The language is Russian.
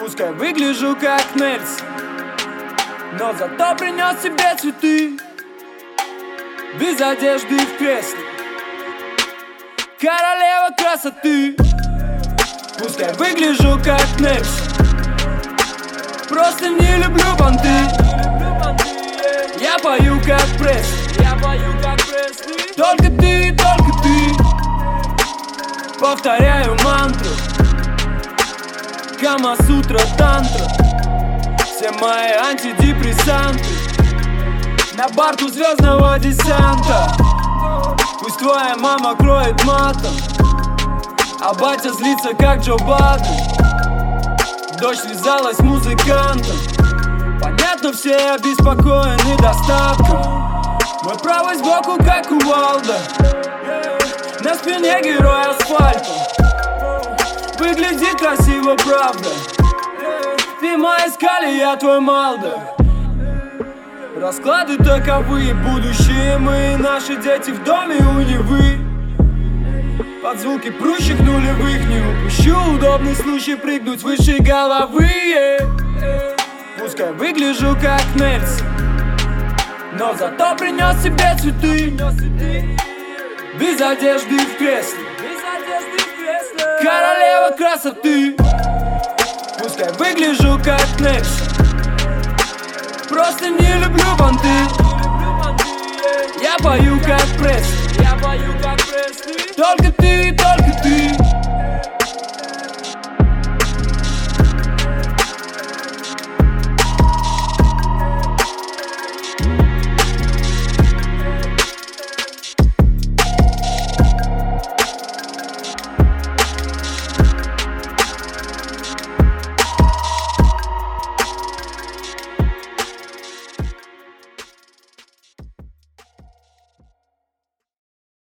Пускай выгляжу как Нельсон, но зато принес себе цветы. Без одежды в кресле, королева красоты. Пускай выгляжу как Нельсон, просто не люблю понты. Я пою как Пресли, только ты, только ты. Повторяю мантру, Кама-сутра, тантра. Все мои антидепрессанты на борту звездного десанта. Пусть твоя мама кроет матом, а батя злится как Джо Баттен. Дочь связалась с музыкантом, понятно, все обеспокоены достатком. Мой правый сбоку как кувалда, на спине герой асфальта. Выглядит красиво, правда. Ты моя скали, я твой Малдо. Расклады таковы, будущее мы, наши дети в доме у Невы. Под звуки прущих нулевых не упущу удобный случай прыгнуть выше головы. Пускай выгляжу как Нельсон, но зато принес себе цветы. Без одежды в кресле, королева красоты. Пускай выгляжу как Нельсон, просто не люблю понты. Я пою как Пресли, только ты, только ты.